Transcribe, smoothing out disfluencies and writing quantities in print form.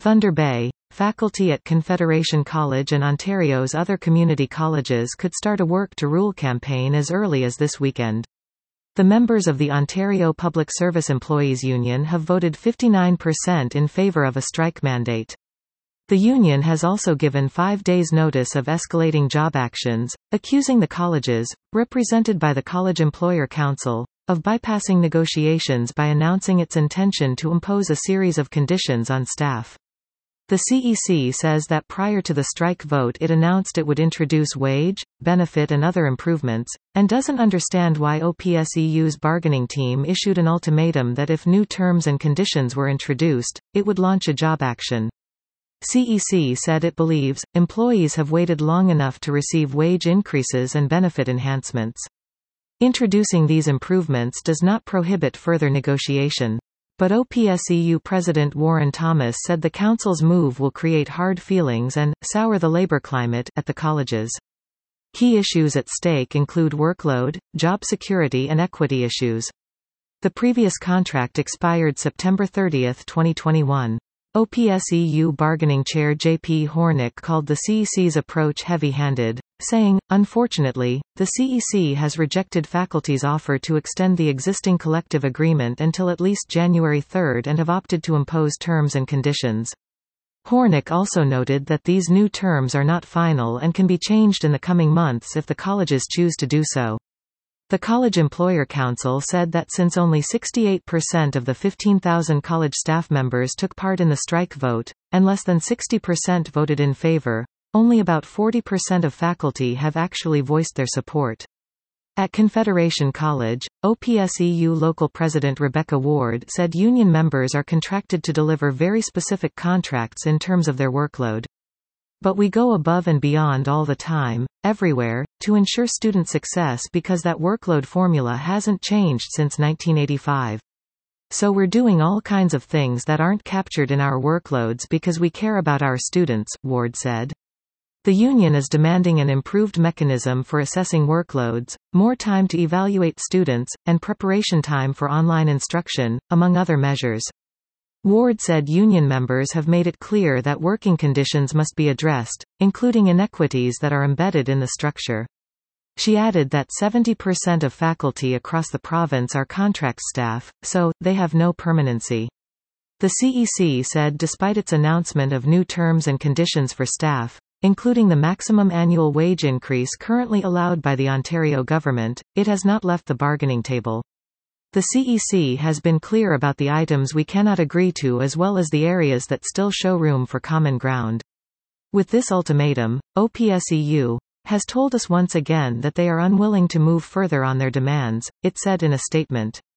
Thunder Bay, faculty at Confederation College and Ontario's other community colleges could start a Work to Rule campaign as early as this weekend. The members of the Ontario Public Service Employees Union have voted 59% in favour of a strike mandate. The union has also given 5 days' notice of escalating job actions, accusing the colleges, represented by the College Employer Council, of bypassing negotiations by announcing its intention to impose a series of conditions on staff. The CEC says that prior to the strike vote it announced it would introduce wage, benefit and other improvements, and doesn't understand why OPSEU's bargaining team issued an ultimatum that if new terms and conditions were introduced, it would launch a job action. CEC said it believes employees have waited long enough to receive wage increases and benefit enhancements. Introducing these improvements does not prohibit further negotiation. But OPSEU President Warren Thomas said the Council's move will create hard feelings and sour the labor climate at the colleges. Key issues at stake include workload, job security and equity issues. The previous contract expired September 30, 2021. OPSEU bargaining chair J.P. Hornick called the CEC's approach heavy-handed, saying, "Unfortunately, the CEC has rejected faculty's offer to extend the existing collective agreement until at least January 3 and have opted to impose terms and conditions." Hornick also noted that these new terms are not final and can be changed in the coming months if the colleges choose to do so. The College Employer Council said that since only 68% of the 15,000 college staff members took part in the strike vote, and less than 60% voted in favor, only about 40% of faculty have actually voiced their support. At Confederation College, OPSEU local president Rebecca Ward said union members are contracted to deliver very specific contracts in terms of their workload. "But we go above and beyond all the time, everywhere, to ensure student success because that workload formula hasn't changed since 1985. So we're doing all kinds of things that aren't captured in our workloads because we care about our students," Ward said. The union is demanding an improved mechanism for assessing workloads, more time to evaluate students, and preparation time for online instruction, among other measures. Ward said union members have made it clear that working conditions must be addressed, including inequities that are embedded in the structure. She added that 70% of faculty across the province are contract staff, so, they have no permanency. The CEC said despite its announcement of new terms and conditions for staff, including the maximum annual wage increase currently allowed by the Ontario government, it has not left the bargaining table. The CEC has been clear about the items we cannot agree to as well as the areas that still show room for common ground. With this ultimatum, OPSEU has told us once again that they are unwilling to move further on their demands, it said in a statement.